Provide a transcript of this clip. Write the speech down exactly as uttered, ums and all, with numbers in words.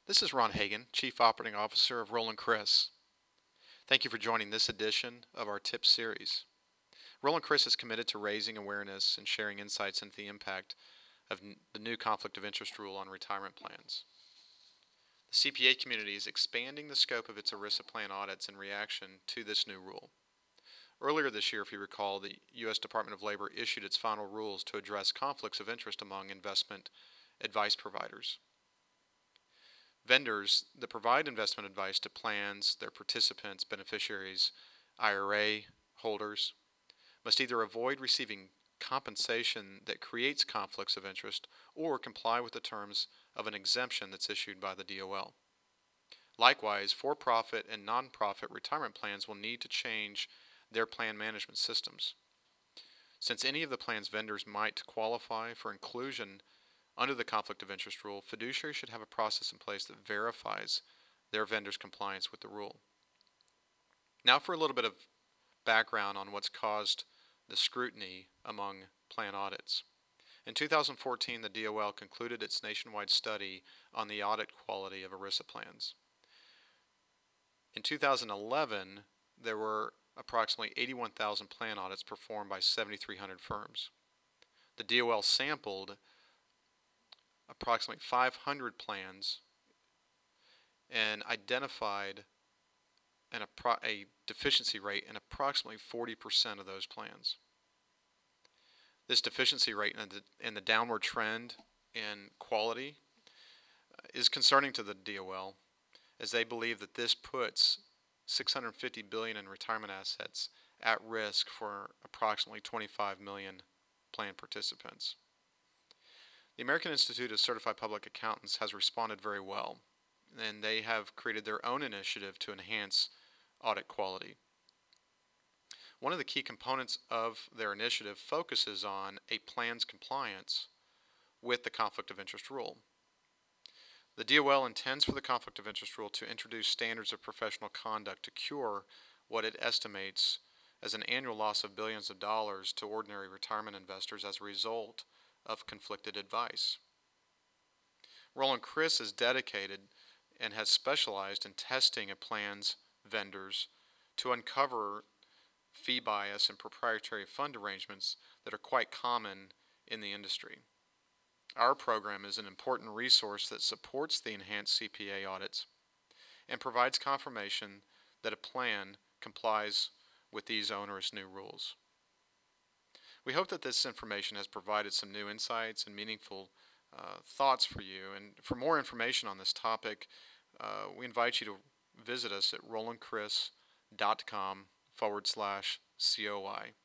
This is Ron Hagan, Chief Operating Officer of Roland Chris. Thank you for joining this edition of our Tips series. Roland Chris is committed to raising awareness and sharing insights into the impact of n- the new conflict of interest rule on retirement plans. The C P A community is expanding the scope of its ERISA plan audits in reaction to this new rule. Earlier this year, if you recall, the U S Department of Labor issued its final rules to address conflicts of interest among investment advice providers. Vendors that provide investment advice to plans, their participants, beneficiaries, I R A holders must either avoid receiving compensation that creates conflicts of interest or comply with the terms of an exemption that's issued by the D O L. Likewise, for-profit and non-profit retirement plans will need to change their plan management systems. Since any of the plan's vendors might qualify for inclusion under the conflict of interest rule, fiduciaries should have a process in place that verifies their vendor's compliance with the rule. Now for a little bit of background on what's caused the scrutiny among plan audits. In two thousand fourteen, the D O L concluded its nationwide study on the audit quality of ERISA plans. In two thousand eleven, there were approximately eighty-one thousand plan audits performed by seven thousand three hundred firms. The D O L sampled approximately five hundred plans and identified an appro- a deficiency rate in approximately forty percent of those plans. This deficiency rate and the, and the downward trend in quality uh, is concerning to the D O L, as they believe that this puts six hundred fifty billion dollars in retirement assets at risk for approximately twenty-five million plan participants. The American Institute of Certified Public Accountants has responded very well, and they have created their own initiative to enhance audit quality. One of the key components of their initiative focuses on a plan's compliance with the conflict of interest rule. The D O L intends for the conflict of interest rule to introduce standards of professional conduct to cure what it estimates as an annual loss of billions of dollars to ordinary retirement investors as a result of conflicted advice. Roland Chris is dedicated and has specialized in testing a plan's vendors to uncover fee bias and proprietary fund arrangements that are quite common in the industry. Our program is an important resource that supports the enhanced C P A audits and provides confirmation that a plan complies with these onerous new rules. We hope that this information has provided some new insights and meaningful uh, thoughts for you. And for more information on this topic, uh, we invite you to visit us at rolandchris.com forward slash COI.